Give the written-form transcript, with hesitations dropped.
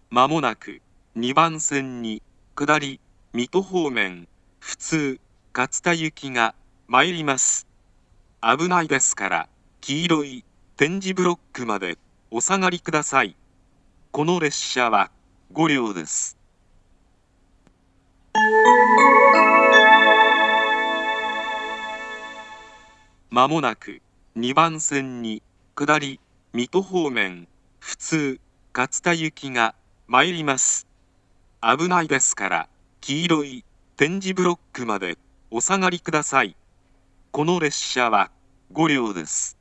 まもなく2番線に下り水戸方面普通勝田行きが参ります。危ないですから黄色い点字ブロックまでお下がりください。この列車は5両です。まもなく2番線に下り水戸方面普通勝田行きが参ります。危ないですから黄色い点字ブロックまでお下がりください。この列車は5両です。